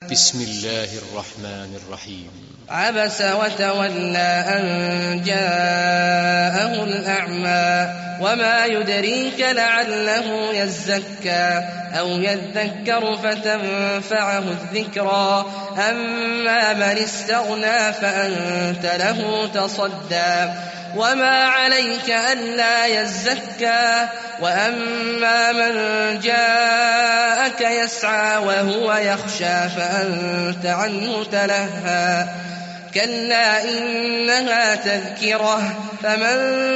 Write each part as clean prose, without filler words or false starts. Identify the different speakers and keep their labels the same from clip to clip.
Speaker 1: بسم الله الرحمن الرحيم.
Speaker 2: عبس وتولى أن جاءه الأعمى وما يدريك لعله يزكى أو يذكر فتنفعه الذكرى أما من استغنى فأنت له تصدى وما عليك ألا يزكى وأما من جاءك يسعى وهو يخشى فأنت عنه تلهى كلا إنها تذكرة فمن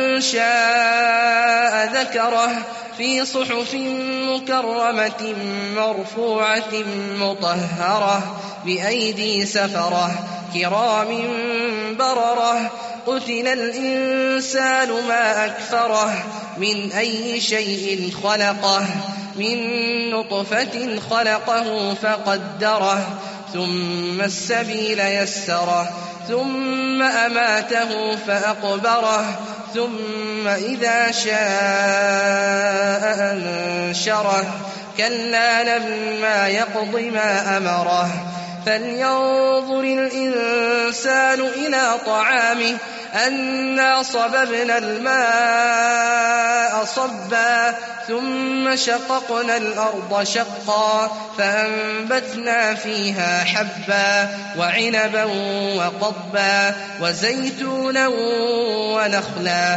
Speaker 2: شاء ذكره في صحف مكرمة مرفوعة مطهرة بأيدي سفرة كرام بررة قتل الإنسان ما أكفره من أي شيء خلقه من نطفة خلقه فقدره ثم السبيل يسره ثم أماته فأقبره ثم إذا شاء أنشره كلا لما يقض ما أمره فلينظر الإنسان إلى طعامه أنا صببنا الماء صبا ثم شققنا الأرض شقا فأنبتنا فيها حبا وعنبا وقضبا وزيتونا ونخلا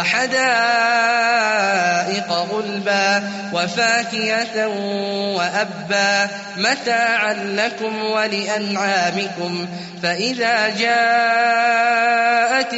Speaker 2: وحدائق غلبا وفاكهة وأبا متاعا لكم ولأنعامكم فإذا جاءت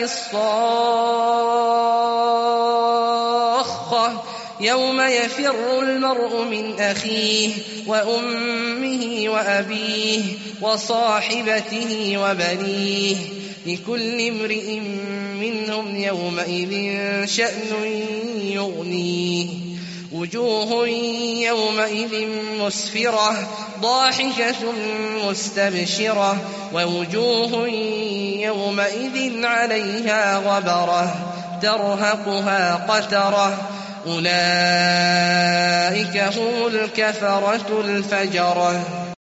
Speaker 2: الصاخة يوم يفر المرء من أخيه وأمه وأبيه وصاحبته وبنيه لكل امرئ منهم يومئذ شأن يغنيه وجوه يومئذ مسفرة ضاحكة مستبشرة ووجوه يومئذ عليها غبرة ترهقها قترة أولئك هم الكفرة الفجرة.